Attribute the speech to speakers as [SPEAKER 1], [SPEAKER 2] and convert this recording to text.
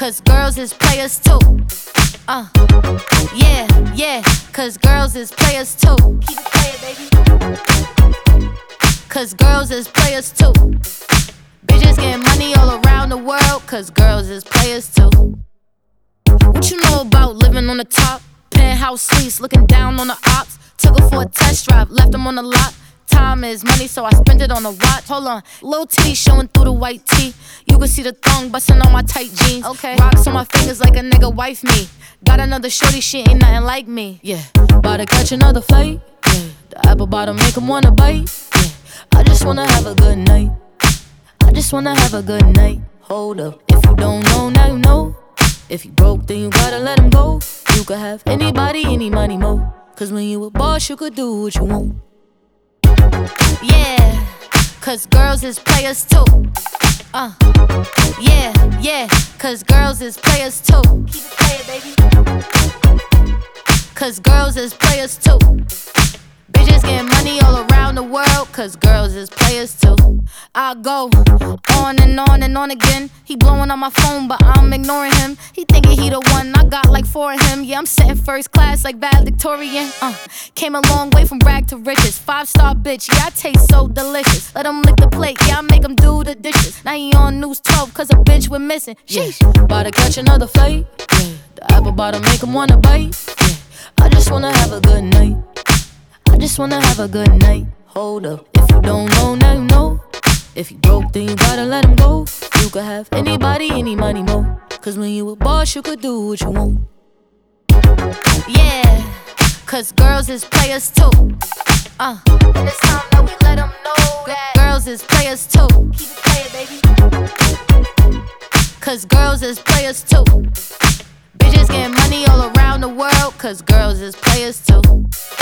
[SPEAKER 1] cause girls is players too. Yeah, yeah, cause girls is players too. Keep it playing, baby. Cause girls is players too. Bitches getting money all around the world, cause girls is players too. What you know about living on the top? Penthouse suites, looking down on the ops. Took her for a test drive, left them on the lot. Time is money, so I spend it on a watch. Hold on, little titty showing through the white tee. You can see the thong bustin' on my tight jeans. Okay, rocks on my fingers like a nigga wife me. Got another shorty, she ain't nothing like me. Yeah, about to catch another flight. Yeah, the apple bottom make him wanna bite. Yeah, I just wanna have a good night. I just wanna have a good night. Hold up, if you don't know, now you know. If you broke, then you gotta let him go. You could have anybody, any money, mo. Cause when you a boss, you could do what you want. Yeah, cause girls is players too. Yeah, yeah, cause girls is players too. Keep it playing, baby. Cause girls is players too. Bitches getting money all around the world, cause girls is players too. I go on and on and on again. He blowing on my phone, but I'm ignoring him. He thinking he the one, I got like 4 of him. Yeah, I'm sitting first class like valedictorian. Came a long way from rag to riches. 5-star bitch, yeah, I taste so delicious. Let him lick the plate, yeah, I make him do the dishes. Now he on News 12, cause a bitch we're missing. Sheesh, about to catch another flight. Yeah, the apple bottom make him wanna bite. Yeah, I just wanna have a good night. I just wanna have a good night. Hold up, if you don't know, now you know. If you broke, then you gotta let him go. You could have anybody, any money, mo. Cause when you a boss, you could do what you want. Yeah, cause girls is players too. And it's time that we let them know that girls is players too. Keep it playing, baby. Cause girls is players too. Bitches getting money all around the world, cause girls is players too.